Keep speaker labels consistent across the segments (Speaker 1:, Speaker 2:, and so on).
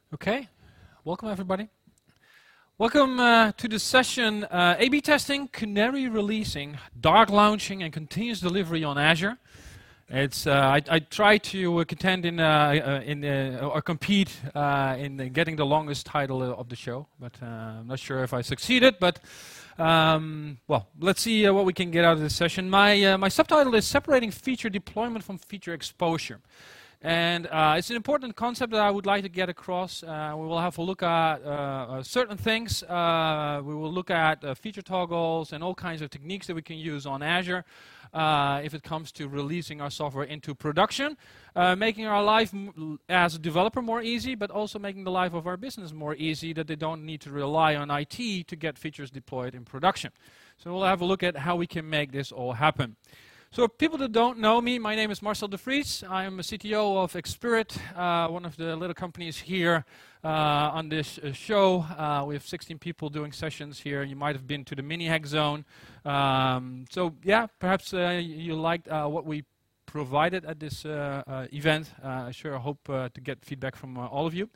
Speaker 1: Okay, welcome everybody. Welcome to the session A/B testing, canary releasing, dark launching, and continuous delivery on Azure. It's I try to contend or compete in getting the longest title of the show, but I'm not sure if I succeeded. But well, let's see what we can get out of this session. My subtitle is separating feature deployment from feature exposure. And it's an important concept that I would like to get across. We will have a look at certain things. We will look at feature toggles and all kinds of techniques that we can use on Azure if it comes to releasing our software into production, making our life as a developer more easy, but also making the life of our business more easy, that they don't need to rely on IT to get features deployed in production. So we'll have a look at how we can make this all happen. So people that don't know me, my name is Marcel de Vries. I am a CTO of Xspirit, one of the little companies here on this show. We have 16 people doing sessions here. You might have been to the mini hack zone. So yeah, perhaps you liked what we provided at this event. I sure hope to get feedback from all of you.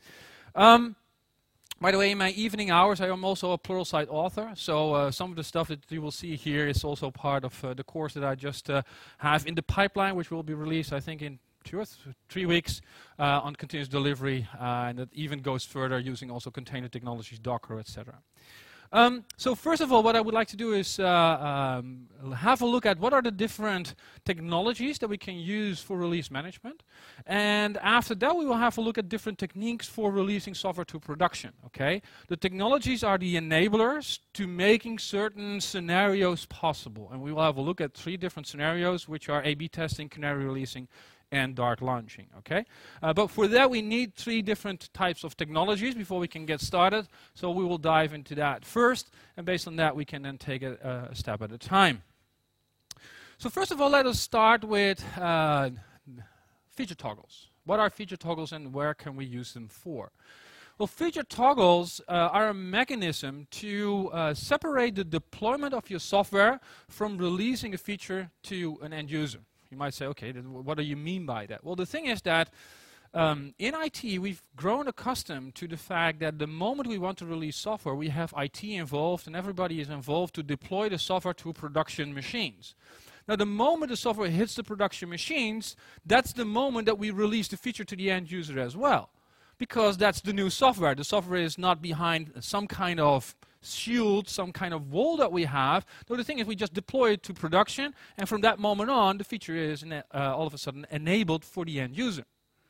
Speaker 1: By the way, in my evening hours, I am also a Pluralsight author, so some of the stuff that you will see here is also part of the course that I just have in the pipeline, which will be released, I think, in 2 or 3 weeks on continuous delivery, and that even goes further using also container technologies, Docker, etc. So first of all, what I would like to do is have a look at what are the different technologies that we can use for release management. And after that, we will have a look at different techniques for releasing software to production. Okay? The technologies are the enablers to making certain scenarios possible. And we will have a look at 3 different scenarios, which are A/B testing, canary releasing, and dark launching, okay? But for that, we need 3 different types of technologies before we can get started. So we will dive into that first, and based on that, we can then take it a step at a time. So first of all, let us start with feature toggles. What are feature toggles and where can we use them for? Well, feature toggles are a mechanism to separate the deployment of your software from releasing a feature to an end user. You might say, okay, what do you mean by that? Well, the thing is that in IT, we've grown accustomed to the fact that the moment we want to release software, we have IT involved, and everybody is involved to deploy the software to production machines. Now, the moment the software hits the production machines, that's the moment that we release the feature to the end user as well, because that's the new software. The software is not behind some kind of shield, some kind of wall that we have. No, the thing is we just deploy it to production, and from that moment on, the feature is all of a sudden enabled for the end user.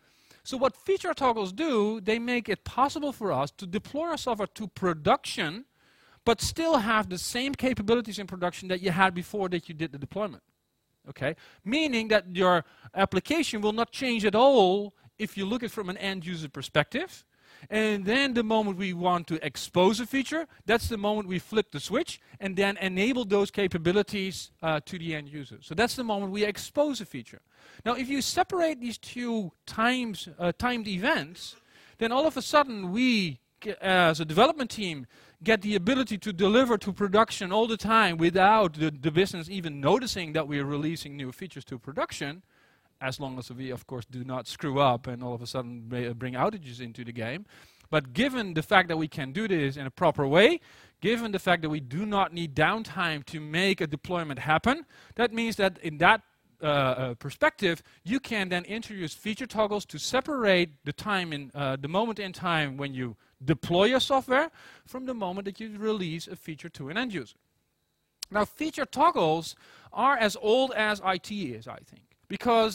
Speaker 1: So what feature toggles do, they make it possible for us to deploy our software to production, but still have the same capabilities in production that you had before that you did the deployment. Okay? Meaning that your application will not change at all if you look at it from an end user perspective. And then the moment we want to expose a feature, that's the moment we flip the switch and then enable those capabilities to the end user. So that's the moment we expose a feature. Now, if you separate these 2 timed events, then all of a sudden we, as a development team, get the ability to deliver to production all the time without the business even noticing that we are releasing new features to production. As long as we, of course, do not screw up and all of a sudden bring outages into the game. But given the fact that we can do this in a proper way, given the fact that we do not need downtime to make a deployment happen, that means that in that perspective, you can then introduce feature toggles to separate the time in the moment in time when you deploy your software from the moment that you release a feature to an end user. Now, feature toggles are as old as IT is, I think. Because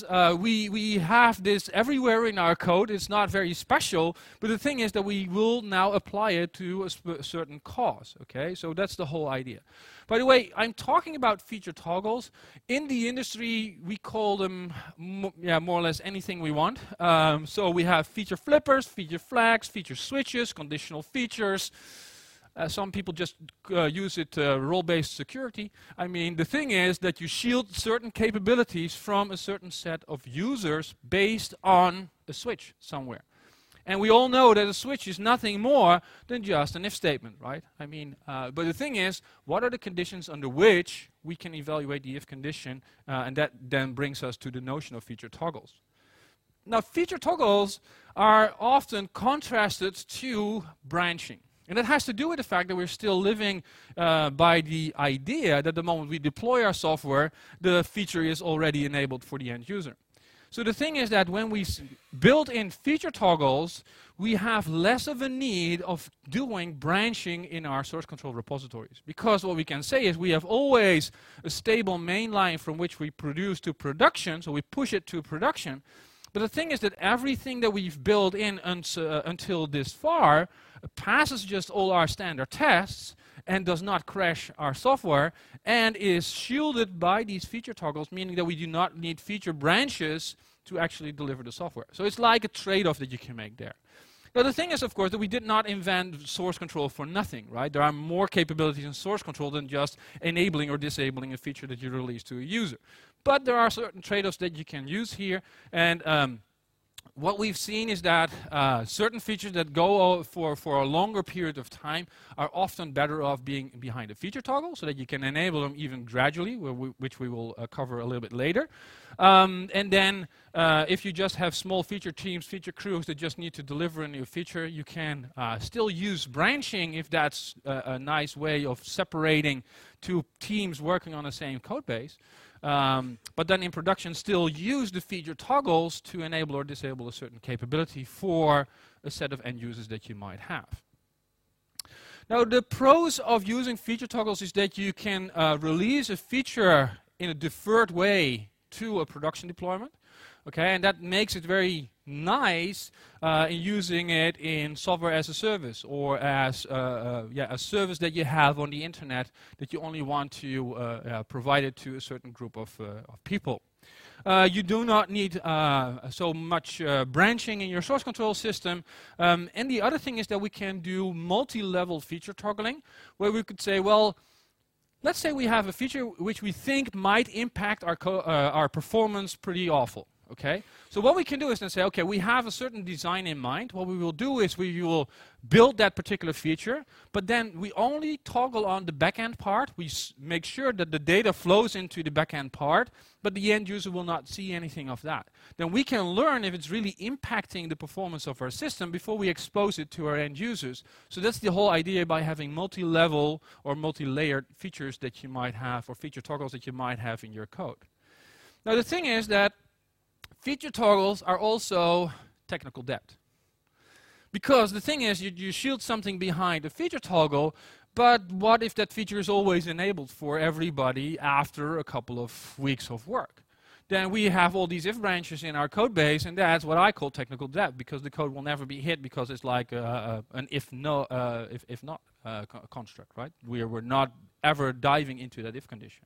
Speaker 1: we have this everywhere in our code. It's not very special, but the thing is that we will now apply it to a certain cause, okay? So that's the whole idea. By the way, I'm talking about feature toggles. In the industry, we call them more or less anything we want. So we have feature flippers, feature flags, feature switches, conditional features. Some people just use it role-based security. I mean, the thing is that you shield certain capabilities from a certain set of users based on a switch somewhere. And we all know that a switch is nothing more than just an if statement, right? I mean, but the thing is, what are the conditions under which we can evaluate the if condition? And that then brings us to the notion of feature toggles. Now, feature toggles are often contrasted to branching. And that has to do with the fact that we're still living by the idea that the moment we deploy our software, the feature is already enabled for the end user. So the thing is that when we build in feature toggles, we have less of a need of doing branching in our source control repositories. Because what we can say is we have always a stable mainline from which we produce to production, so we push it to production. But the thing is that everything that we've built in until this far passes just all our standard tests and does not crash our software and is shielded by these feature toggles, meaning that we do not need feature branches to actually deliver the software. So it's like a trade-off that you can make there. Now the thing is, of course, that we did not invent source control for nothing, right? There are more capabilities in source control than just enabling or disabling a feature that you release to a user. But there are certain trade-offs that you can use here, and what we've seen is that certain features that go for a longer period of time are often better off being behind a feature toggle so that you can enable them even gradually, which we will cover a little bit later. And then if you just have small feature teams, feature crews that just need to deliver a new feature, you can still use branching if that's a nice way of separating two teams working on the same code base. But then in production still use the feature toggles to enable or disable a certain capability for a set of end users that you might have. Now the pros of using feature toggles is that you can release a feature in a deferred way to a production deployment. Okay, and that makes it very nice in using it in software as a service or as a service that you have on the internet that you only want to provide it to a certain group of people. You do not need so much branching in your source control system. And the other thing is that we can do multi-level feature toggling, where we could say, well, let's say we have a feature which we think might impact our performance pretty awful. Okay, so what we can do is then say, okay, we have a certain design in mind. What we will do is we will build that particular feature, but then we only toggle on the backend part. We make sure that the data flows into the backend part, but the end user will not see anything of that. Then we can learn if it's really impacting the performance of our system before we expose it to our end users. So that's the whole idea by having multi-level or multi-layered features that you might have, or feature toggles that you might have in your code. Now the thing is that feature toggles are also technical debt. Because the thing is, you shield something behind a feature toggle, but what if that feature is always enabled for everybody after a couple of weeks of work? Then we have all these if branches in our code base, and that's what I call technical debt, because the code will never be hit because it's like an if not construct, right? We're not ever diving into that if condition.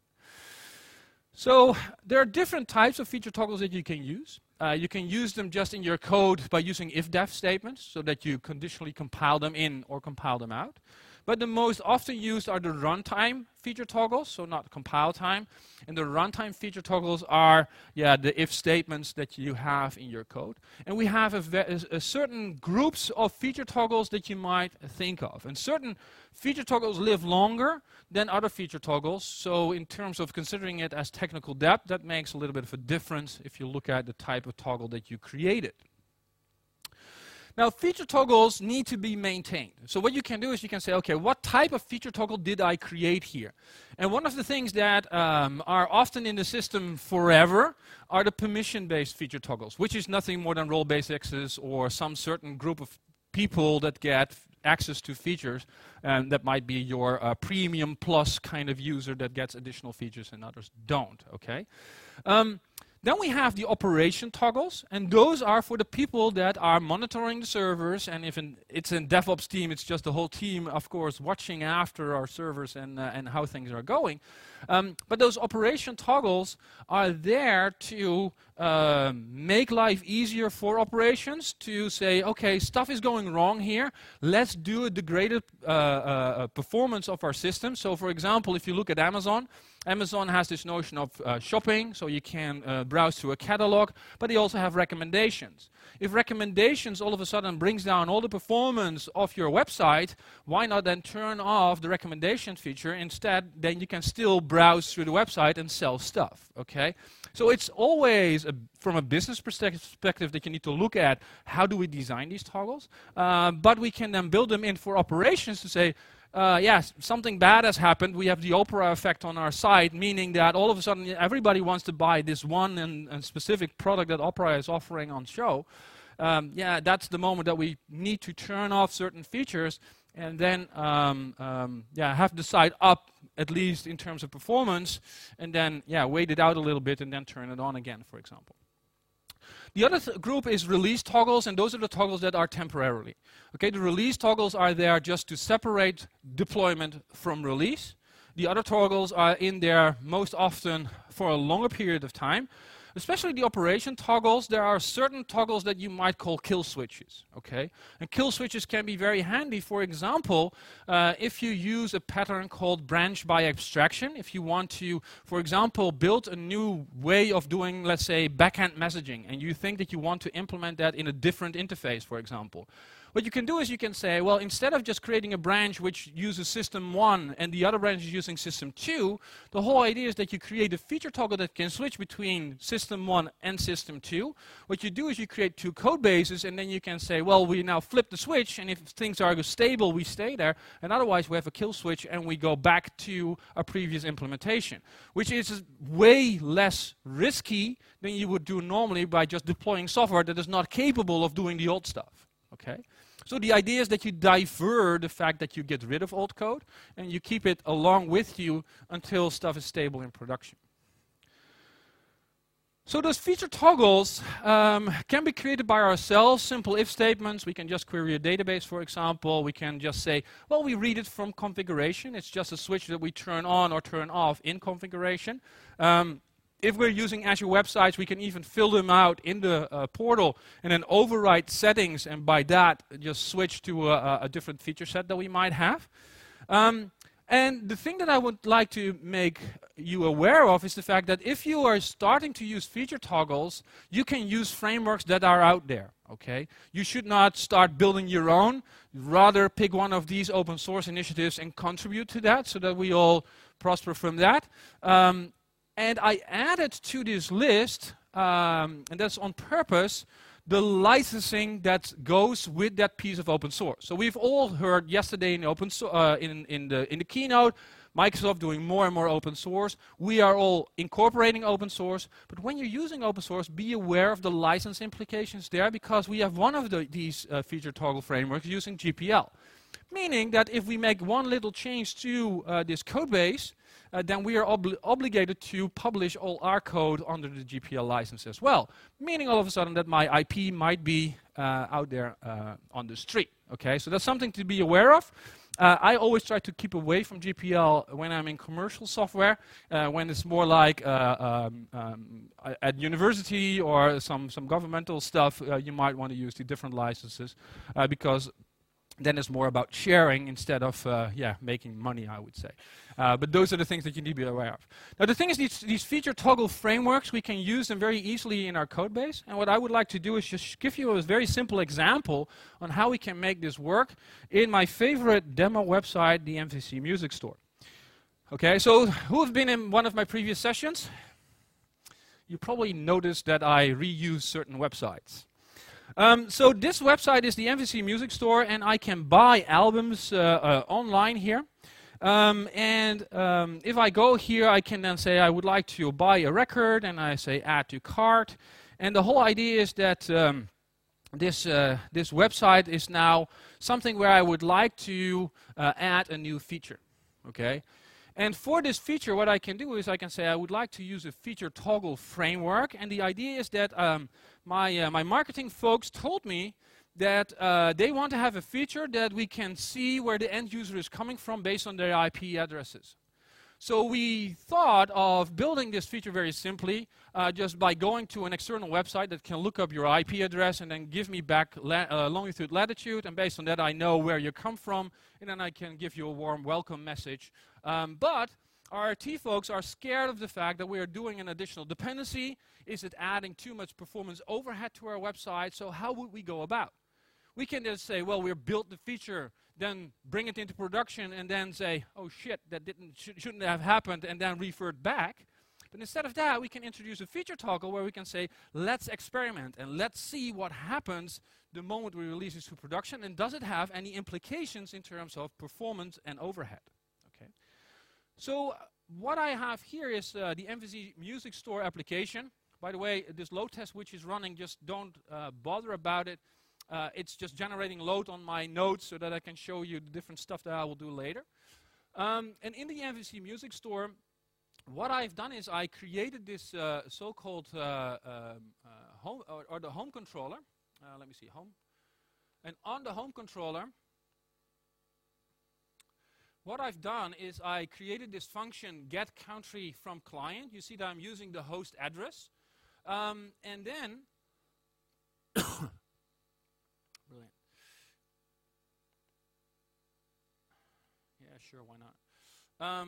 Speaker 1: So there are different types of feature toggles that you can use. You can use them just in your code by using if-def statements so that you conditionally compile them in or compile them out. But the most often used are the runtime feature toggles, so not compile time. And the runtime feature toggles are the if statements that you have in your code. And we have a certain groups of feature toggles that you might think of. And certain feature toggles live longer than other feature toggles. So in terms of considering it as technical debt, that makes a little bit of a difference if you look at the type of toggle that you created. Now, feature toggles need to be maintained. So what you can do is you can say, okay, what type of feature toggle did I create here? And one of the things that are often in the system forever are the permission-based feature toggles, which is nothing more than role-based access or some certain group of people that get access to features. And that might be your premium plus kind of user that gets additional features and others don't, okay? Then we have the operation toggles, and those are for the people that are monitoring the servers, and if it's in DevOps team, it's just the whole team, of course, watching after our servers and how things are going. But those operation toggles are there to make life easier for operations, to say, okay, stuff is going wrong here, let's do a degraded performance of our system. So for example, if you look at Amazon has this notion of shopping, so you can browse through a catalog, but they also have recommendations. If recommendations all of a sudden brings down all the performance of your website, why not then turn off the recommendation feature? Instead, then you can still browse through the website and sell stuff, okay? So it's always, from a business perspective, that you need to look at how do we design these toggles. But we can then build them in for operations to say, yes, something bad has happened. We have the Oprah effect on our site, meaning that all of a sudden everybody wants to buy this one and specific product that Opera is offering on show. Yeah, that's the moment that we need to turn off certain features and then have the site up, at least in terms of performance, and then wait it out a little bit and then turn it on again, for example. The other group is release toggles, and those are the toggles that are temporarily. Okay, the release toggles are there just to separate deployment from release. The other toggles are in there most often for a longer period of time. Especially the operation toggles, there are certain toggles that you might call kill switches, okay? And kill switches can be very handy. For example, if you use a pattern called branch by abstraction, if you want to, for example, build a new way of doing, let's say, backend messaging, and you think that you want to implement that in a different interface, for example. What you can do is you can say, well, instead of just creating a branch which uses system 1 and the other branch is using system 2, the whole idea is that you create a feature toggle that can switch between system 1 and system 2. What you do is you create two code bases, and then you can say, well, we now flip the switch, and if things are stable, we stay there, and otherwise we have a kill switch and we go back to a previous implementation, which is way less risky than you would do normally by just deploying software that is not capable of doing the old stuff. Okay? So the idea is that you divert the fact that you get rid of old code and you keep it along with you until stuff is stable in production. So those feature toggles can be created by ourselves, simple if statements. We can just query a database, for example. We can just say, well, we read it from configuration. It's just a switch that we turn on or turn off in configuration. If we're using Azure websites, we can even fill them out in the portal and then overwrite settings, and by that just switch to a different feature set that we might have. And the thing that I would like to make you aware of is the fact that if you are starting to use feature toggles, you can use frameworks that are out there. Okay? You should not start building your own. Rather, pick one of these open source initiatives and contribute to that so that we all prosper from that. And I added to this list, and that's on purpose, the licensing that goes with that piece of open source. So we've all heard yesterday in the keynote, Microsoft doing more and more open source. We are all incorporating open source, but when you're using open source, be aware of the license implications there, because we have one of these feature toggle frameworks using GPL. Meaning that if we make one little change to this code base, then we are obligated to publish all our code under the GPL license as well. Meaning all of a sudden that my IP might be out there on the street. Okay, so that's something to be aware of. I always try to keep away from GPL when I'm in commercial software. When it's more like at university or some governmental stuff, you might want to use the different licenses because then it's more about sharing instead of making money, I would say. But those are the things that you need to be aware of. Now the thing is, these feature toggle frameworks, we can use them very easily in our code base. And what I would like to do is just give you a very simple example on how we can make this work in my favorite demo website, the MVC Music Store. Okay, so who have been in one of my previous sessions? You probably noticed that I reuse certain websites. So this website is the MVC Music Store, and I can buy albums online here. If I go here, I can then say I would like to buy a record, and I say add to cart. And the whole idea is that this website is now something where I would like to add a new feature. Okay. And for this feature, what I can do is I can say I would like to use a feature toggle framework. And the idea is that my marketing folks told me that they want to have a feature that we can see where the end user is coming from based on their IP addresses. So we thought of building this feature very simply, just by going to an external website that can look up your IP address and then give me back longitude, latitude, and based on that I know where you come from, and then I can give you a warm welcome message. But our IT folks are scared of the fact that we are doing an additional dependency. Is it adding too much performance overhead to our website? So how would we go about? We can just say, well, we've built the feature, then bring it into production, and then say, oh shit, that shouldn't have happened, and then revert back. But instead of that, we can introduce a feature toggle where we can say, let's experiment and let's see what happens the moment we release this to production, and does it have any implications in terms of performance and overhead. Okay. So what I have here is the MVC Music Store application. By the way, this load test which is running, just don't bother about it. It's just generating load on my notes so that I can show you the different stuff that I will do later. And in the MVC Music Store, what I've done is I created this so-called home or the home controller. Let me see, home. And on the home controller, what I've done is I created this function get country from client. You see that I'm using the host address. And then, brilliant. Yeah, sure, why not?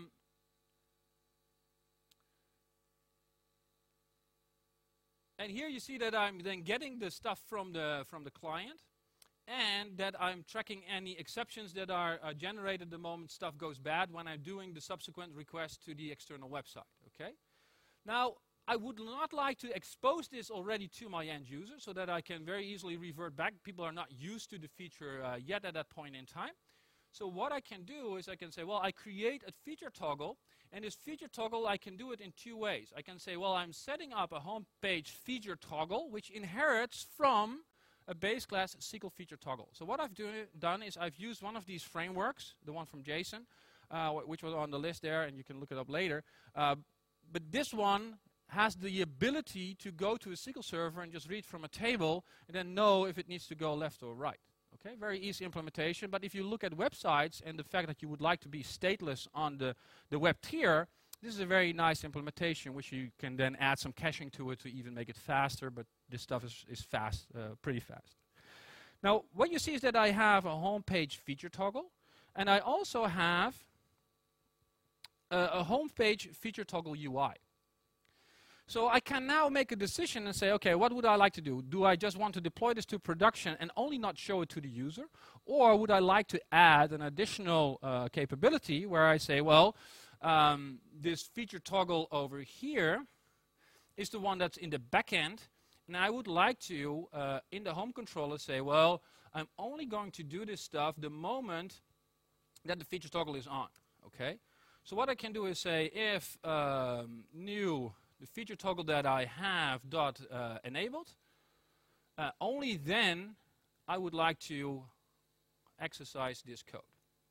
Speaker 1: And here you see that I'm then getting the stuff from the client, and that I'm tracking any exceptions that are generated the moment stuff goes bad when I'm doing the subsequent request to the external website. Okay. Now, I would not like to expose this already to my end user so that I can very easily revert back. People are not used to the feature yet at that point in time. So what I can do is I can say, well, I create a feature toggle, and this feature toggle, I can do it in two ways. I can say, well, I'm setting up a home page feature toggle, which inherits from a base class SQL feature toggle. So what I've done is I've used one of these frameworks, the one from Jason, which was on the list there, and you can look it up later. But this one has the ability to go to a SQL server and just read from a table and then know if it needs to go left or right. Okay, very easy implementation. But if you look at websites and the fact that you would like to be stateless on the web tier, this is a very nice implementation, which you can then add some caching to it to even make it faster. But this stuff is fast, pretty fast. Now, what you see is that I have a home page feature toggle, and I also have a home page feature toggle UI. So I can now make a decision and say, okay, what would I like to do? Do I just want to deploy this to production and only not show it to the user? Or would I like to add an additional capability where I say, well, this feature toggle over here is the one that's in the back end. And I would like to, in the home controller, say, well, I'm only going to do this stuff the moment that the feature toggle is on. Okay? So what I can do is say, if new the feature toggle that I have enabled, only then I would like to exercise this code.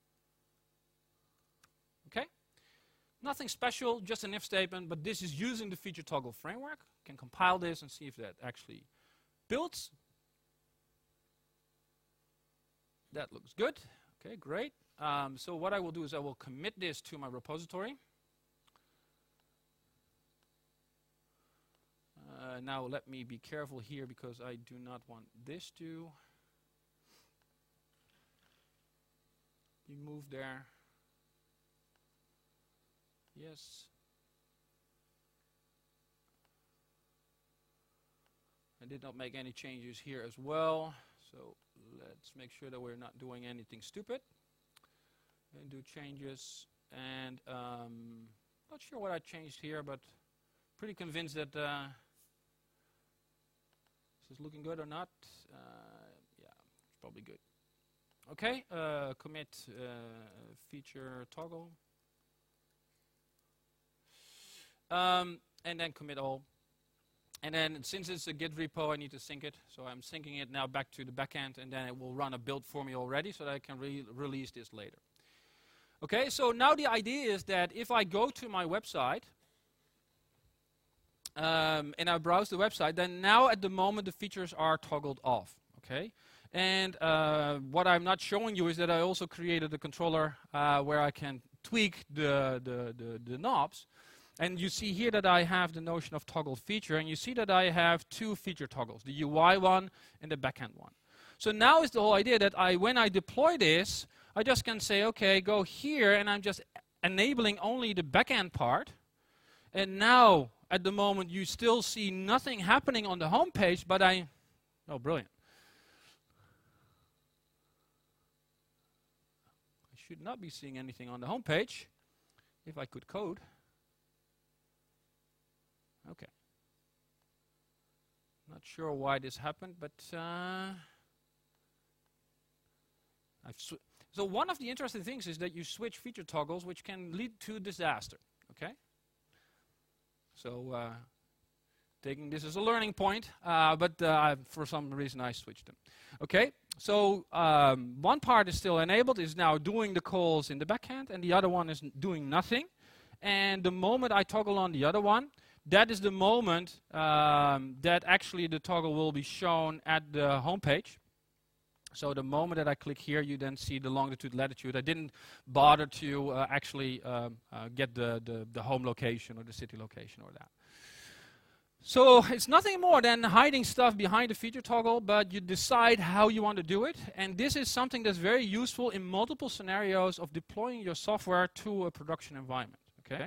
Speaker 1: Okay? Nothing special, just an if statement, but this is using the feature toggle framework. Can compile this and see if that actually builds. That looks good. Okay, great. So what I will do is I will commit this to my repository. Now let me be careful here because I do not want this to be moved there. Yes. I did not make any changes here as well. So let's make sure that we're not doing anything stupid. And do changes. And not sure what I changed here, but pretty convinced that is looking good or not? Yeah, it's probably good. Okay, commit feature toggle. And then commit all. And then since it's a Git repo, I need to sync it. So I'm syncing it now back to the backend, and then it will run a build for me already so that I can release this later. Okay, so now the idea is that if I go to my website, and I browse the website, then now at the moment the features are toggled off. Okay, and what I'm not showing you is that I also created a controller where I can tweak the knobs. And you see here that I have the notion of toggle feature, and you see that I have two feature toggles, the UI one and the backend one. So now is the whole idea that when I deploy this, I just can say, okay, go here, and I'm just enabling only the backend part. And now, at the moment, you still see nothing happening on the home page, but oh, brilliant. I should not be seeing anything on the home page if I could code.
Speaker 2: Okay. Not sure why this happened, but so one of the interesting things is that you switch feature toggles, which can lead to disaster. Okay. So taking this as a learning point, but for some reason I switched them. Okay. So one part is still enabled, is now doing the calls in the backhand, and the other one is doing nothing. And the moment I toggle on the other one, that is the moment that actually the toggle will be shown at the home page. So the moment that I click here, you then see the longitude, latitude. I didn't bother to actually get the home location or the city location or that. So it's nothing more than hiding stuff behind the feature toggle, but you decide how you want to do it. And this is something that's very useful in multiple scenarios of deploying your software to a production environment. Okay.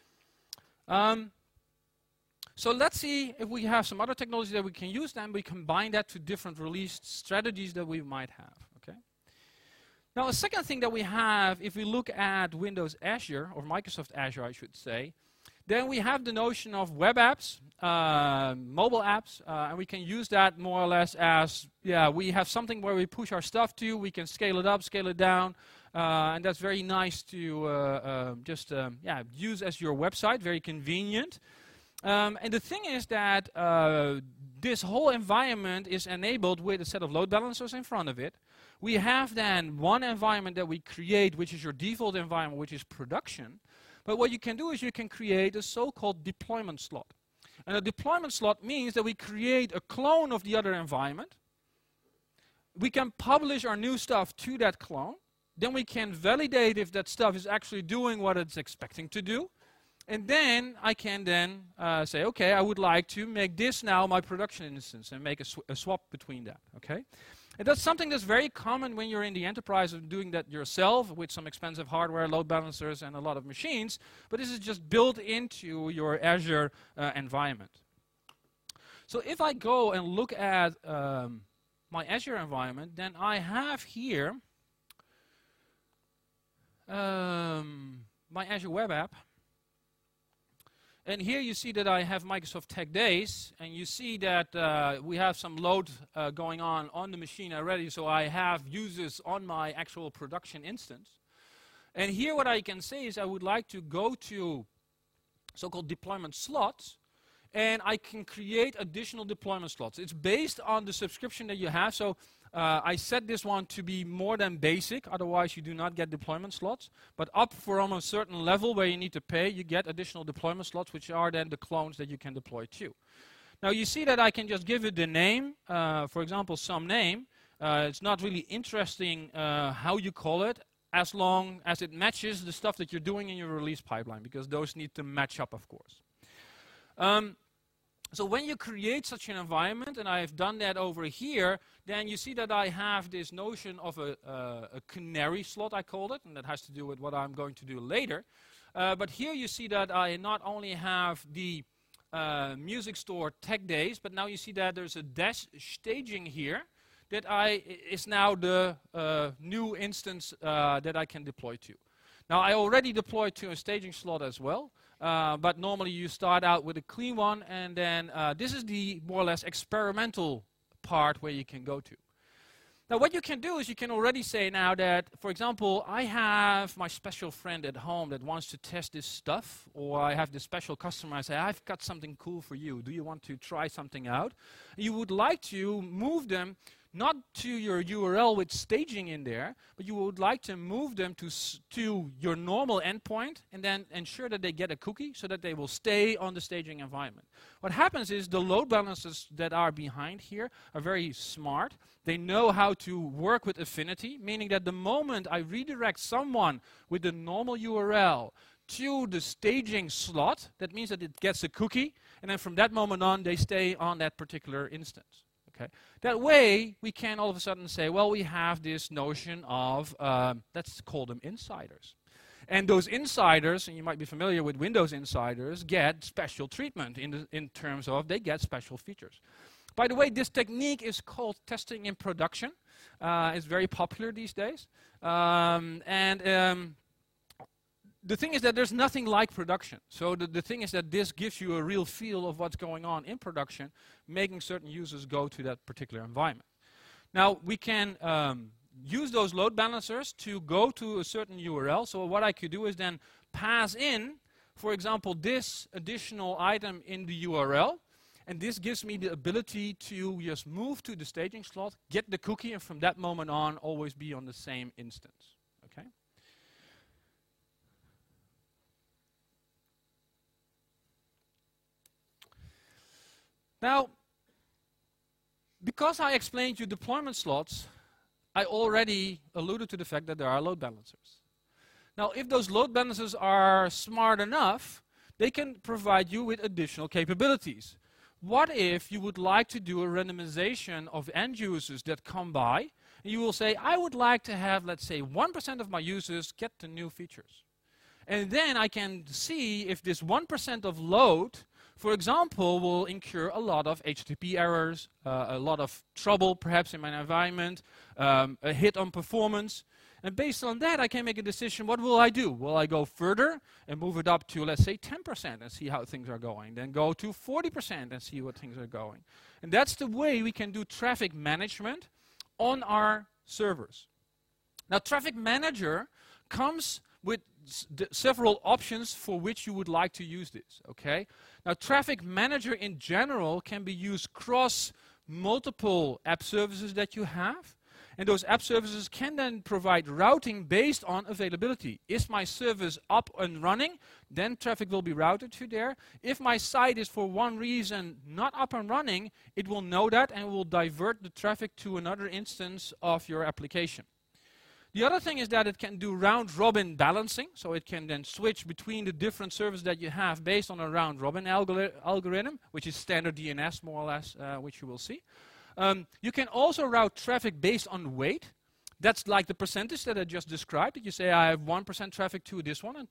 Speaker 2: So let's see if we have some other technology that we can use, then we combine that to different release strategies that we might have. Okay. Now, a second thing that we have, if we look at Windows Azure, or Microsoft Azure, I should say, then we have the notion of web apps, mobile apps, and we can use that more or less as, we have something where we push our stuff to, we can scale it up, scale it down, and that's very nice to use as your website, very convenient. And the thing is that this whole environment is enabled with a set of load balancers in front of it. We have then one environment that we create, which is your default environment, which is production. But what you can do is you can create a so-called deployment slot. And a deployment slot means that we create a clone of the other environment. We can publish our new stuff to that clone. Then we can validate if that stuff is actually doing what it's expecting to do. And then I can then say, okay, I would like to make this now my production instance and make a swap between that. Okay, and that's something that's very common when you're in the enterprise of doing that yourself with some expensive hardware, load balancers, and a lot of machines. But this is just built into your Azure environment. So if I go and look at my Azure environment, then I have here my Azure web app. And here you see that I have Microsoft Tech Days, and you see that we have some load going on the machine already, so I have users on my actual production instance. And here what I can say is I would like to go to so-called deployment slots, and I can create additional deployment slots. It's based on the subscription that you have, so I set this one to be more than basic, otherwise you do not get deployment slots. But up from a certain level where you need to pay, you get additional deployment slots, which are then the clones that you can deploy to. Now you see that I can just give it the name, for example, some name. It's not really interesting how you call it, as long as it matches the stuff that you're doing in your release pipeline, because those need to match up, of course. So when you create such an environment, and I've done that over here, then you see that I have this notion of a canary slot, I called it, and that has to do with what I'm going to do later. But here you see that I not only have the music store Tech Days, but now you see that there's a dash staging here that is now the new instance that I can deploy to. Now I already deployed to a staging slot as well. But normally you start out with a clean one, and then this is the more or less experimental part where you can go to. Now what you can do is you can already say now that, for example, I have my special friend at home that wants to test this stuff, or I have this special customer, I say, I've got something cool for you. Do you want to try something out? You would like to move them not to your URL with staging in there, but you would like to move them to your normal endpoint and then ensure that they get a cookie so that they will stay on the staging environment. What happens is the load balancers that are behind here are very smart. They know how to work with affinity, meaning that the moment I redirect someone with the normal URL to the staging slot, that means that it gets a cookie, and then from that moment on they stay on that particular instance. Okay. That way, we can all of a sudden say, well, we have this notion of, let's call them insiders. And those insiders, and you might be familiar with Windows insiders, get special treatment in terms of they get special features. By the way, this technique is called testing in production. It's very popular these days. the thing is that there's nothing like production. So the thing is that this gives you a real feel of what's going on in production, making certain users go to that particular environment. Now, we can use those load balancers to go to a certain URL. So what I could do is then pass in, for example, this additional item in the URL. And this gives me the ability to just move to the staging slot, get the cookie, and from that moment on, always be on the same instance. Okay? Now, because I explained you deployment slots, I already alluded to the fact that there are load balancers. Now, if those load balancers are smart enough, they can provide you with additional capabilities. What if you would like to do a randomization of end users that come by, and you will say, I would like to have, let's say, 1% of my users get the new features. And then I can see if this 1% of load, for example, will incur a lot of HTTP errors, a lot of trouble perhaps in my environment, a hit on performance. And based on that, I can make a decision, what will I do? Will I go further and move it up to, let's say, 10% and see how things are going? Then go to 40% and see what things are going. And that's the way we can do traffic management on our servers. Now, Traffic Manager comes with several options for which you would like to use this, okay? Now, Traffic Manager in general can be used across multiple app services that you have. And those app services can then provide routing based on availability. Is my service up and running? Then traffic will be routed to there. If my site is for one reason not up and running, it will know that and will divert the traffic to another instance of your application. The other thing is that it can do round-robin balancing, so it can then switch between the different services that you have based on a round-robin algorithm, which is standard DNS more or less, which you will see. You can also route traffic based on weight. That's like the percentage that I just described. You say I have 1% traffic to this one and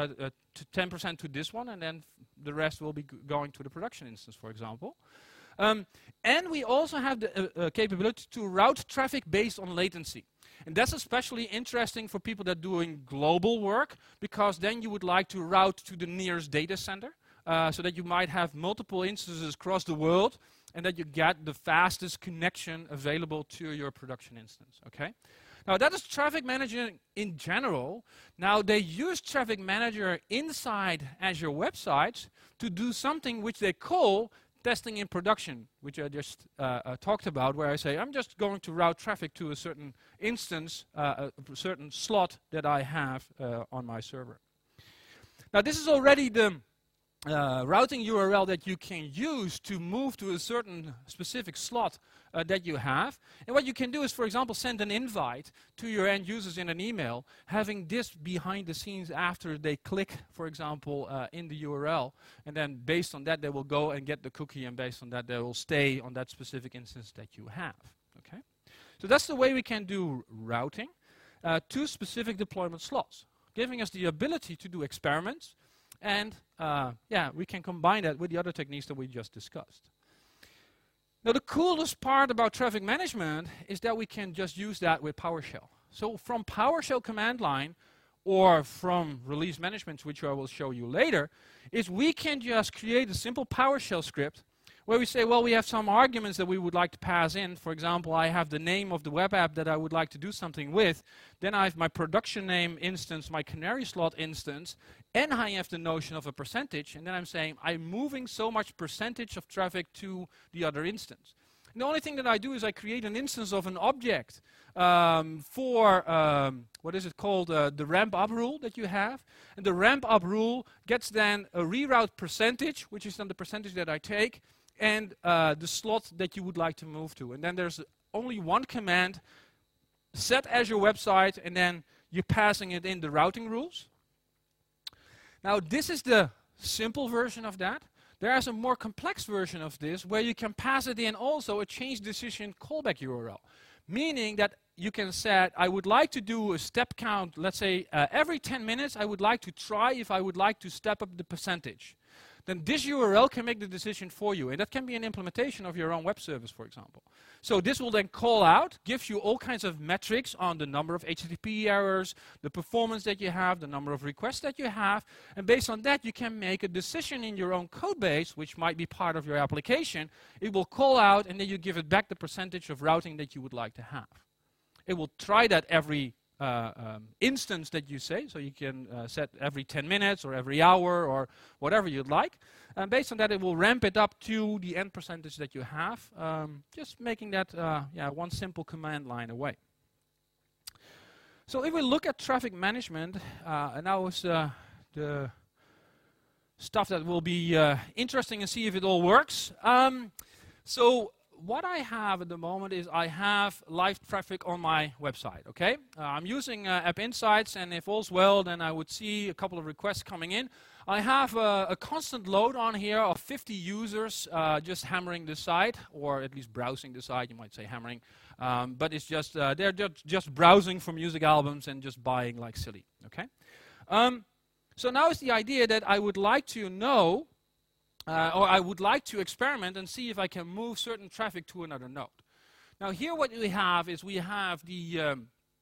Speaker 2: 10% to this one, and then the rest will be going to the production instance, for example. And we also have the capability to route traffic based on latency. And that's especially interesting for people that are doing global work, because then you would like to route to the nearest data center, so that you might have multiple instances across the world, and that you get the fastest connection available to your production instance, okay? Now, that is Traffic Manager in general. Now, they use Traffic Manager inside Azure websites to do something which they call testing in production, which I just talked about, where I say, I'm just going to route traffic to a certain instance, a certain slot that I have on my server. Now, this is already the routing URL that you can use to move to a certain specific slot that you have. And what you can do is, for example, send an invite to your end users in an email, having this behind the scenes after they click, for example, in the URL. And then based on that, they will go and get the cookie, and based on that, they will stay on that specific instance that you have. Okay? So that's the way we can do routing to specific deployment slots, giving us the ability to do experiments. And yeah, we can combine that with the other techniques that we just discussed. Now, the coolest part about traffic management is that we can just use that with PowerShell. So from PowerShell command line, or from release management, which I will show you later, is we can just create a simple PowerShell script where we say, well, we have some arguments that we would like to pass in. For example, I have the name of the web app that I would like to do something with. Then I have my production name instance, my canary slot instance, and I have the notion of a percentage. And then I'm saying I'm moving so much percentage of traffic to the other instance. And the only thing that I do is I create an instance of an object for, what is it called, the ramp up rule that you have. And the ramp up rule gets then a reroute percentage, which is then the percentage that I take, and the slot that you would like to move to. And then there's only one command, set Azure website, and then you're passing it in the routing rules. Now, this is the simple version of that. There is a more complex version of this where you can pass it in also a change decision callback URL, meaning that you can set, I would like to do a step count, let's say every 10 minutes I would like to try if I would like to step up the percentage. then this URL can make the decision for you. And that can be an implementation of your own web service, for example. So this will then call out, gives you all kinds of metrics on the number of HTTP errors, the performance that you have, the number of requests that you have. And based on that, you can make a decision in your own code base, which might be part of your application. It will call out, and then you give it back the percentage of routing that you would like to have. It will try that every instance that you say, so you can set every 10 minutes or every hour or whatever you'd like. And based on that, it will ramp it up to the end percentage that you have, just making that one simple command line away. So if we look at traffic management, and now is the stuff that will be interesting and see if it all works. So what I have at the moment is I have live traffic on my website, okay? I'm using App Insights, and if all's well, then I would see a couple of requests coming in. I have a constant load on here of 50 users just hammering the site, or at least browsing the site, you might say hammering. But it's just, they're just browsing for music albums and just buying like silly, okay? So now is the idea that I would like to know or I would like to experiment and see if I can move certain traffic to another node. Now here what we have is we have the,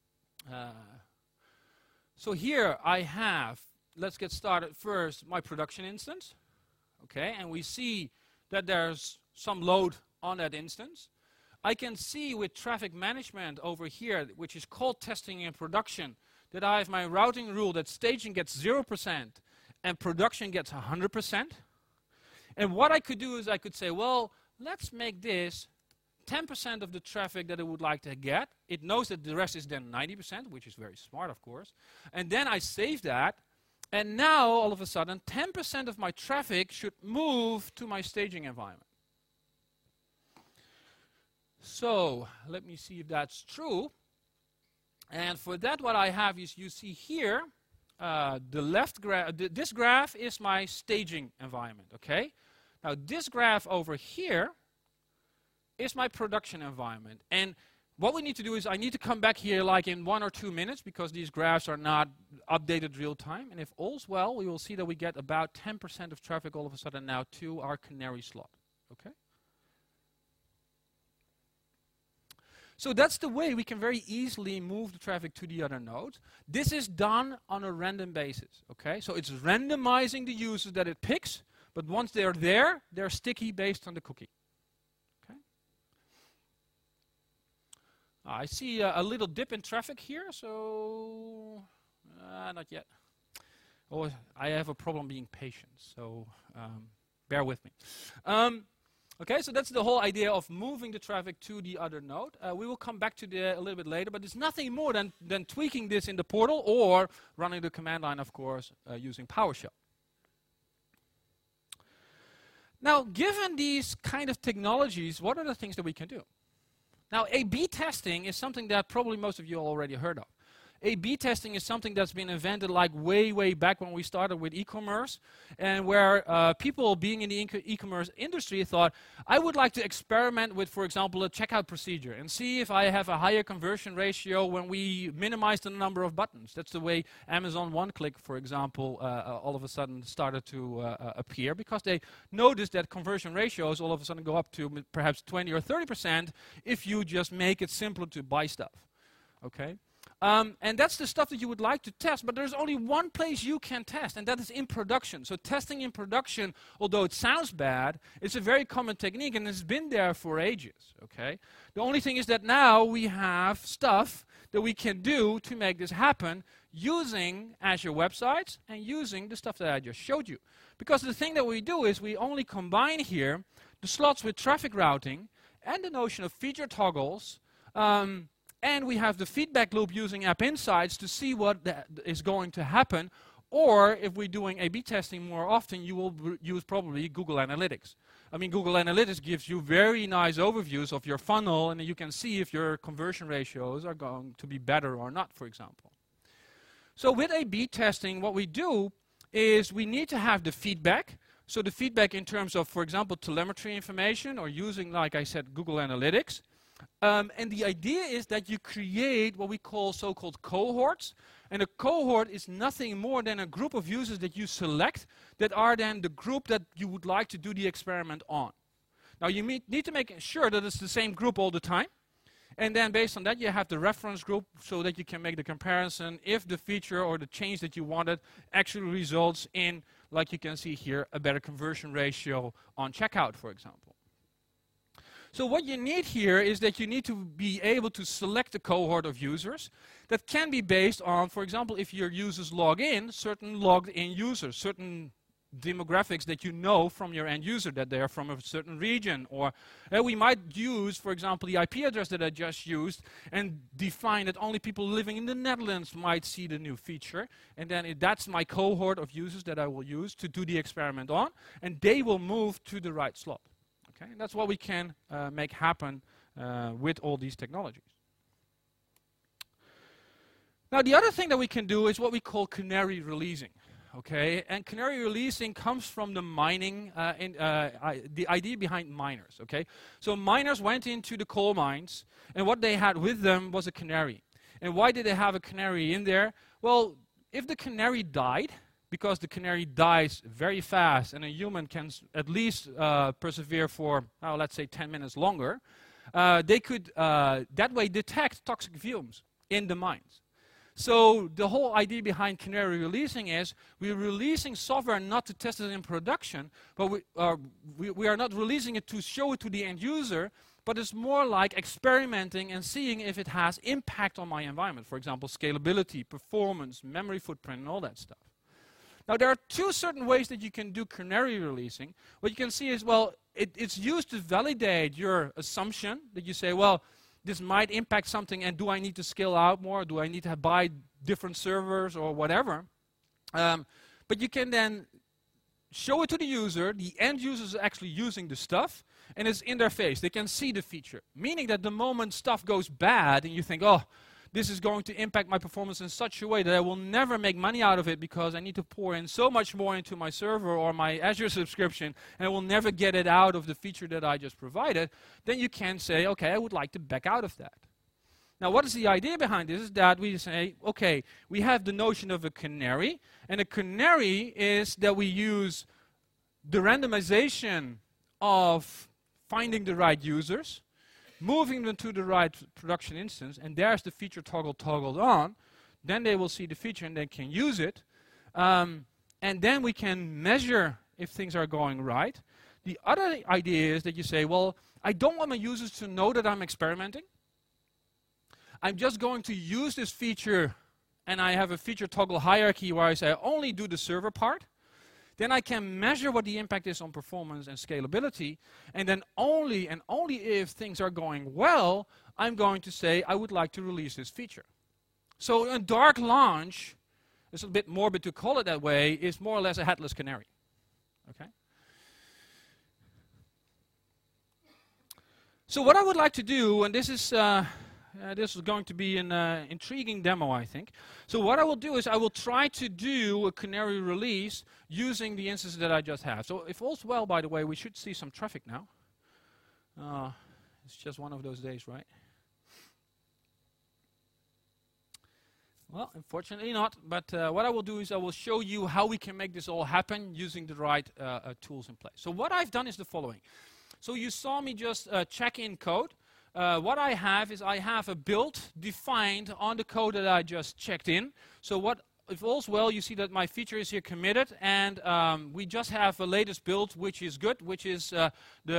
Speaker 2: so here I have, let's get started first, my production instance. Okay, and we see that there's some load on that instance. I can see with traffic management over here, which is called testing in production, that I have my routing rule that staging gets 0% and production gets 100%. And what I could do is I could say, well, let's make this 10% of the traffic that it would like to get. It knows that the rest is then 90%, which is very smart, of course. And then I save that. And now, all of a sudden, 10% of my traffic should move to my staging environment. So let me see if that's true. And for that, what I have is, you see here, the left graph, this graph is my staging environment, okay? Now this graph over here is my production environment. And what we need to do is I need to come back here like in 1 or 2 minutes, because these graphs are not updated real time. And if all's well, we will see that we get about 10% of traffic all of a sudden now to our canary slot, okay? So that's the way we can very easily move the traffic to the other nodes. This is done on a random basis, okay? So it's randomizing the users that it picks, but once they're there, they're sticky based on the cookie, okay? I see a little dip in traffic here, so not yet. Oh, I have a problem being patient, so bear with me. Okay, so that's the whole idea of moving the traffic to the other node. We will come back to that a little bit later, but it's nothing more than tweaking this in the portal or running the command line, of course, using PowerShell. Now, given these kind of technologies, what are the things that we can do? Now, A/B testing is something that probably most of you already heard of. A/B testing is something that's been invented like way back when we started with e-commerce, and where people being in the e-commerce industry thought, I would like to experiment with, for example, a checkout procedure and see if I have a higher conversion ratio when we minimize the number of buttons. That's the way Amazon One-Click, for example, all of a sudden started to appear, because they noticed that conversion ratios all of a sudden go up to perhaps 20 or 30% if you just make it simpler to buy stuff, okay? And that's the stuff that you would like to test, but there's only one place you can test, and that is in production. So testing in production, although it sounds bad, it's a very common technique, and it's been there for ages, okay? The only thing is that now we have stuff that we can do to make this happen using Azure websites and using the stuff that I just showed you. Because the thing that we do is we only combine here the slots with traffic routing and the notion of feature toggles, and we have the feedback loop using App Insights to see what is going to happen. Or if we're doing A/B testing more often, you will use probably Google Analytics. I mean, Google Analytics gives you very nice overviews of your funnel, and you can see if your conversion ratios are going to be better or not, for example. So with A/B testing, what we do is we need to have the feedback. So the feedback in terms of, for example, telemetry information, or using, like I said, Google Analytics. And the idea is that you create what we call so-called cohorts. And a cohort is nothing more than a group of users that you select that are then the group that you would like to do the experiment on. Now you need to make sure that it's the same group all the time. And then based on that you have the reference group so that you can make the comparison if the feature or the change that you wanted actually results in, like you can see here, a better conversion ratio on checkout, for example. So what you need here is that you need to be able to select a cohort of users that can be based on, for example, if your users log in, certain logged in users, certain demographics that you know from your end user, that they are from a certain region. Or we might use, for example, the IP address that I just used and define that only people living in the Netherlands might see the new feature. And then that's my cohort of users that I will use to do the experiment on. And they will move to the right slot. Okay? And that's what we can make happen with all these technologies. Now the other thing that we can do is what we call canary releasing. Okay, and canary releasing comes from the mining, the idea behind miners. Okay, so miners went into the coal mines, and what they had with them was a canary. And why did they have a canary in there? Well, if the canary died, because the canary dies very fast, and a human can at least persevere for, let's say, 10 minutes longer, they could that way detect toxic fumes in the mines. So the whole idea behind canary releasing is we're releasing software not to test it in production, but we are not releasing it to show it to the end user, but it's more like experimenting and seeing if it has impact on my environment. For example, scalability, performance, memory footprint, and all that stuff. Now there are two certain ways that you can do canary releasing. What you can see is, well, it's used to validate your assumption that you say, well, this might impact something, and do I need to scale out more? Do I need to buy different servers or whatever? But you can then show it to the user. The end user is actually using the stuff, and it's in their face. They can see the feature, meaning that the moment stuff goes bad and you think, oh, this is going to impact my performance in such a way that I will never make money out of it because I need to pour in so much more into my server or my Azure subscription, and I will never get it out of the feature that I just provided, then you can say, okay, I would like to back out of that. Now, what is the idea behind this? Is that we say, okay, we have the notion of a canary, and a canary is that we use the randomization of finding the right users, moving them to the right production instance, and there's the feature toggled on. Then they will see the feature and they can use it. And then we can measure if things are going right. The other idea is that you say, well, I don't want my users to know that I'm experimenting. I'm just going to use this feature, and I have a feature toggle hierarchy where I say I only do the server part. Then I can measure what the impact is on performance and scalability, and then only if things are going well, I'm going to say I would like to release this feature. So a dark launch, it's a bit morbid to call it that way, is more or less a headless canary. Okay? So what I would like to do, and this is going to be an intriguing demo, I think. So what I will do is I will try to do a canary release using the instance that I just have. So if all's well, by the way, we should see some traffic now. It's just one of those days, right? Well, unfortunately not. But what I will do is I will show you how we can make this all happen using the right tools in place. So what I've done is the following. So you saw me just check in code. What I have is I have a build defined on the code that I just checked in. So if all's well, you see that my feature is here committed, and we just have a latest build which is good, which is the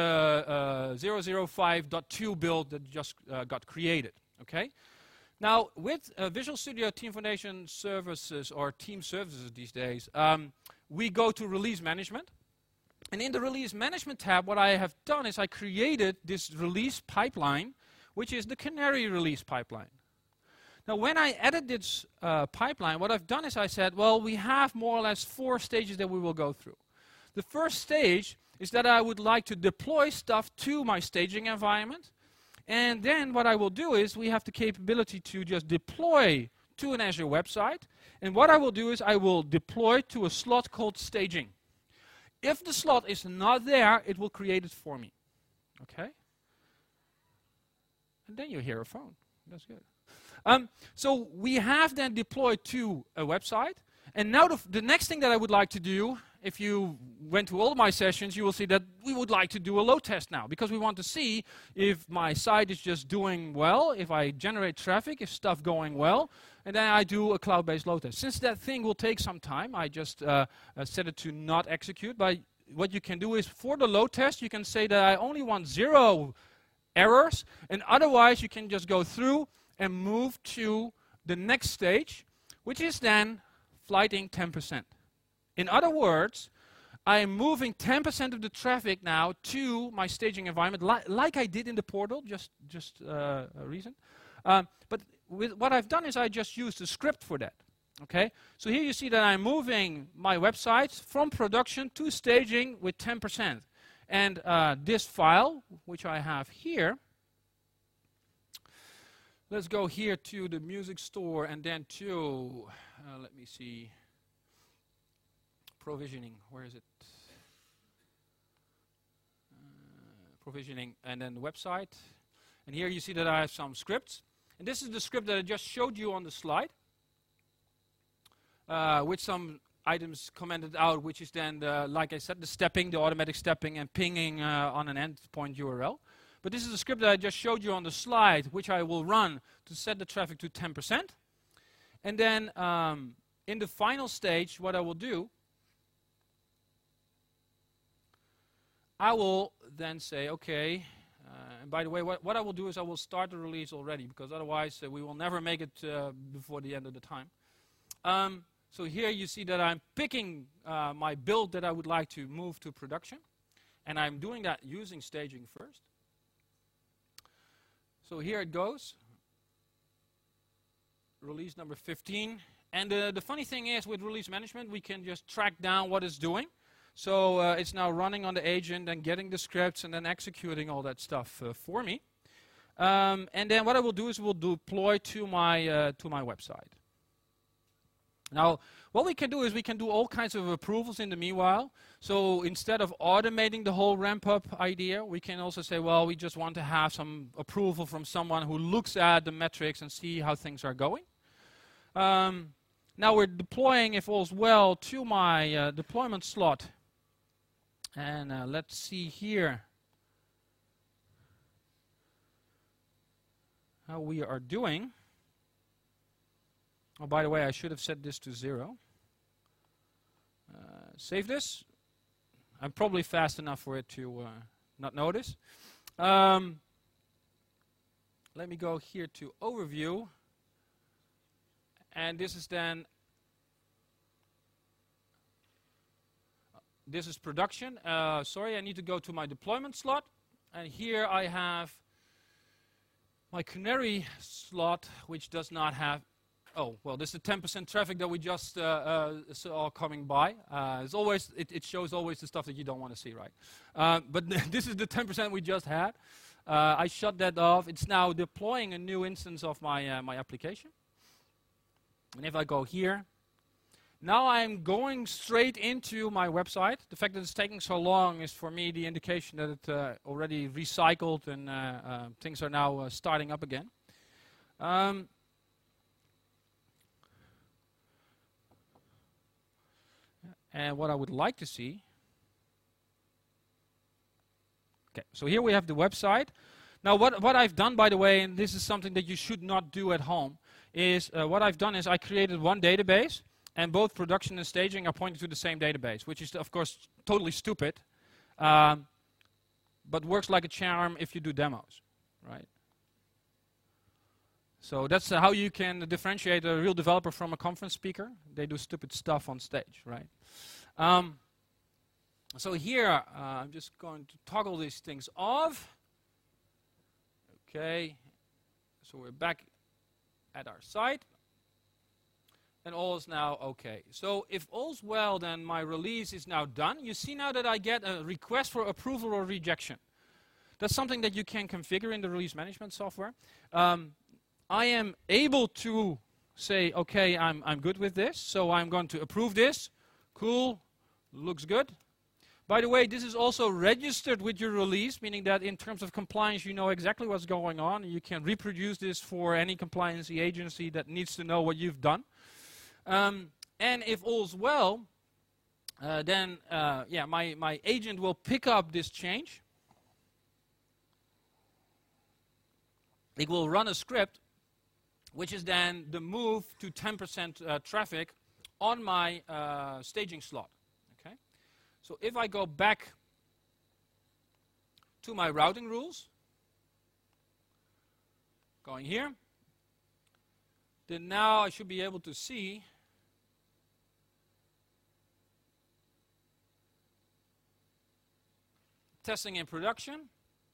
Speaker 2: 005.2 build that just got created. Okay. Now with Visual Studio Team Foundation services, or team services these days, we go to release management. And in the release management tab, what I have done is I created this release pipeline, which is the canary release pipeline. Now, when I added this pipeline, what I've done is I said, well, we have more or less 4 stages that we will go through. The first stage is that I would like to deploy stuff to my staging environment. And then what I will do is we have the capability to just deploy to an Azure website. And what I will do is I will deploy to a slot called staging. If the slot is not there, it will create it for me. Okay? And then you hear a phone. That's good. So we have then deployed to a website. And now the next thing that I would like to do, if you went to all my sessions, you will see that we would like to do a load test now, because we want to see if my site is just doing well, if I generate traffic, if stuff going well, and then I do a cloud-based load test. Since that thing will take some time, I just set it to not execute. But what you can do is, for the load test, you can say that I only want 0 errors, and otherwise you can just go through and move to the next stage, which is then flighting 10%. In other words, I am moving 10% of the traffic now to my staging environment, like I did in the portal, just a reason. But what I've done is I just used a script for that. Okay, so here you see that I'm moving my websites from production to staging with 10%. And this file, which I have here, let's go here to the music store and then to, let me see, provisioning. Where is it? Provisioning, and then the website. And here you see that I have some scripts. And this is the script that I just showed you on the slide, with some items commented out, which is then, like I said, the stepping, the automatic stepping, and pinging on an endpoint URL. But this is the script that I just showed you on the slide, which I will run to set the traffic to 10%. And then in the final stage, what I will do, I will then say, okay, and by the way, what I will do is I will start the release already, because otherwise we will never make it before the end of the time. So here you see that I'm picking my build that I would like to move to production. And I'm doing that using staging first. So here it goes. Release number 15. And the funny thing is, with release management, we can just track down what it's doing. So it's now running on the agent and getting the scripts and then executing all that stuff for me. And then what I will do is we'll deploy to my website. Now, what we can do is we can do all kinds of approvals in the meanwhile. So instead of automating the whole ramp-up idea, we can also say, well, we just want to have some approval from someone who looks at the metrics and see how things are going. Now we're deploying, if all's well, to my deployment slot. And let's see here how we are doing. Oh, by the way, I should have set this to 0. Save this. I'm probably fast enough for it to not notice. Let me go here to overview. And this is then, this is production. Sorry, I need to go to my deployment slot. And here I have my Canary slot, which does not have. Oh, well, this is the 10% traffic that we just saw coming by. It's always, it shows always the stuff that you don't want to see, right? But this is the 10% we just had. I shut that off. It's now deploying a new instance of my, my application. And if I go here, now I'm going straight into my website. The fact that it's taking so long is for me the indication that it already recycled and things are now starting up again. And what I would like to see, okay, so here we have the website. Now what I've done, by the way, and this is something that you should not do at home, is what I've done is I created one database, and both production and staging are pointing to the same database, which is, of course, totally stupid, but works like a charm if you do demos, right? So that's how you can differentiate a real developer from a conference speaker. They do stupid stuff on stage, right? So here, I'm just going to toggle these things off. Okay, so we're back at our site. And all is now okay. So if all's well, then my release is now done. You see now that I get a request for approval or rejection. That's something that you can configure in the release management software. I am able to say, okay, I'm good with this, so I'm going to approve this. Cool, looks good. By the way, this is also registered with your release, meaning that in terms of compliance, you know exactly what's going on. You can reproduce this for any compliance agency that needs to know what you've done. And if all's well, then my agent will pick up this change. It will run a script, which is then the move to 10% traffic on my staging slot. Okay? So if I go back to my routing rules, going here, then now I should be able to see testing in production.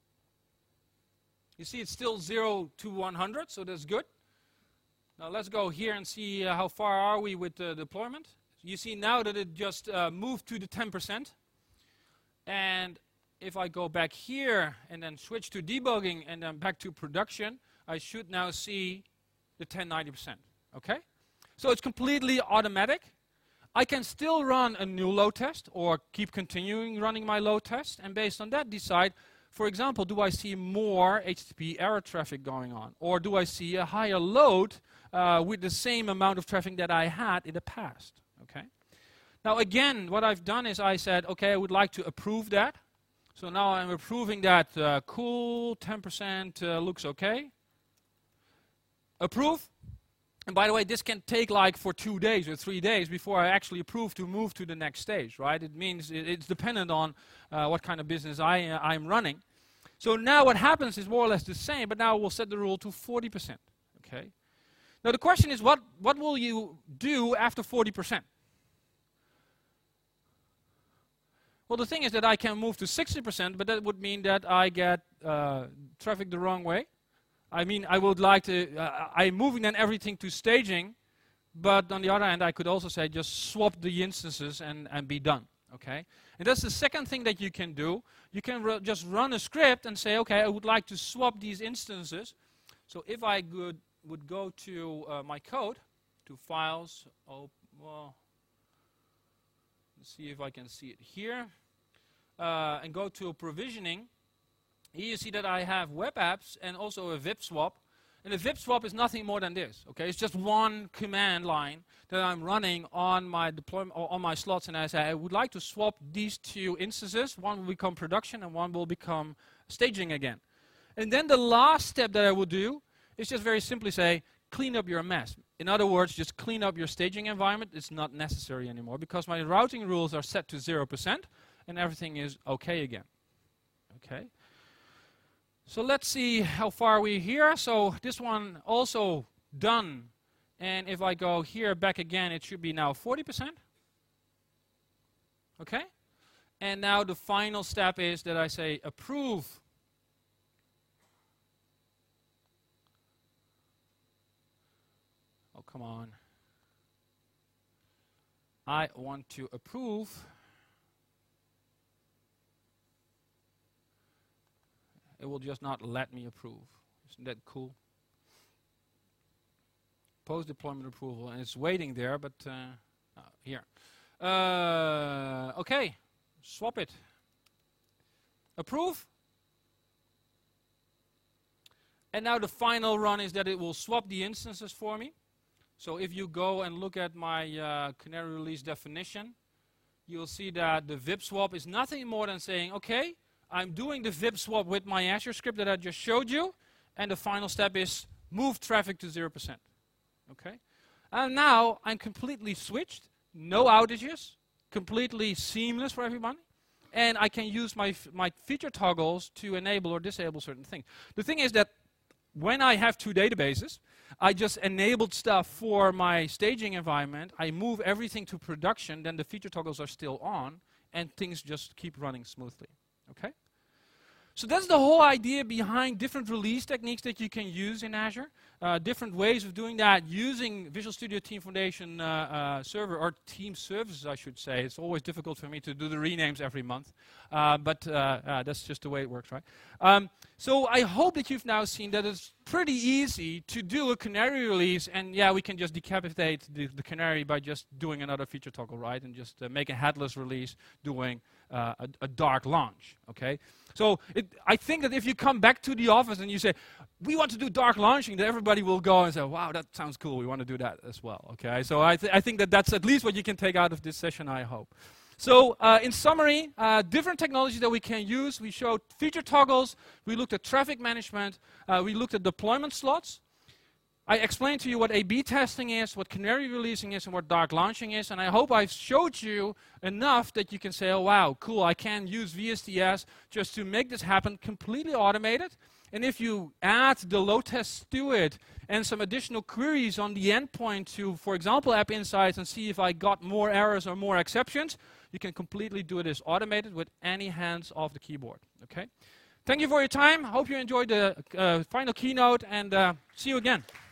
Speaker 2: You see it's still 0 to 100, so that's good. Now let's go here and see how far are we with the deployment. You see now that it just moved to the 10%. And if I go back here and then switch to debugging and then back to production, I should now see the 1090%. Okay? So it's completely automatic. I can still run a new load test or keep continuing running my load test, and based on that decide, for example, do I see more HTTP error traffic going on? Or do I see a higher load with the same amount of traffic that I had in the past? Okay. Now again, what I've done is I said, okay, I would like to approve that. So now I'm approving that. Cool, 10% looks okay. Approve. And by the way, this can take like for 2 days or 3 days before I actually approve to move to the next stage, right? It means it's dependent on what kind of business I'm running. So now what happens is more or less the same, but now we'll set the rule to 40%, okay? Now the question is, what will you do after 40%? Well, the thing is that I can move to 60%, but that would mean that I get traffic the wrong way. I mean, I would like to, I'm moving then everything to staging, but on the other hand, I could also say just swap the instances and be done, okay? And that's the second thing that you can do. You can just run a script and say, okay, I would like to swap these instances. So if I would go to my code, to files, well, let's see if I can see it here, and go to provisioning. Here you see that I have web apps and also a VIP swap. And a VIP swap is nothing more than this. Okay, it's just one command line that I'm running on my deployment or on my slots, and I say I would like to swap these two instances. One will become production and one will become staging again. And then the last step that I will do is just very simply say clean up your mess. In other words, just clean up your staging environment. It's not necessary anymore because my routing rules are set to 0% and everything is okay again. Okay. So let's see how far we're here. So this one also done. And if I go here back again, it should be now 40%. Okay? And now the final step is that I say approve. Oh, come on. I want to approve. It will just not let me approve. Isn't that cool? Post-deployment approval, and it's waiting there, but here. Okay, swap it. Approve. And now the final run is that it will swap the instances for me. So if you go and look at my Canary release definition, you'll see that the VIP swap is nothing more than saying, okay, I'm doing the VIP swap with my Azure script that I just showed you, and the final step is move traffic to 0%. Okay? And now I'm completely switched, no outages, completely seamless for everybody, and I can use my feature toggles to enable or disable certain things. The thing is that when I have two databases, I just enabled stuff for my staging environment, I move everything to production, then the feature toggles are still on, and things just keep running smoothly. Okay? So that's the whole idea behind different release techniques that you can use in Azure. Different ways of doing that using Visual Studio Team Foundation Server, or Team Services, I should say. It's always difficult for me to do the renames every month. But that's just the way it works, right? So I hope that you've now seen that it's pretty easy to do a Canary release, and yeah, we can just decapitate the Canary by just doing another feature toggle, right? And just make a headless release doing a dark launch, okay? So I think that if you come back to the office and you say, we want to do dark launching, then everybody will go and say, wow, that sounds cool, we want to do that as well, okay? So I think that that's at least what you can take out of this session, I hope. So in summary, different technologies that we can use. We showed feature toggles, we looked at traffic management, we looked at deployment slots. I explained to you what A/B testing is, what canary releasing is, and what dark launching is, and I hope I've showed you enough that you can say, oh wow, cool, I can use VSTS just to make this happen completely automated. And if you add the load tests to it and some additional queries on the endpoint to, for example, App Insights and see if I got more errors or more exceptions, you can completely do this automated with any hands off the keyboard, okay? Thank you for your time. Hope you enjoyed the final keynote, and see you again.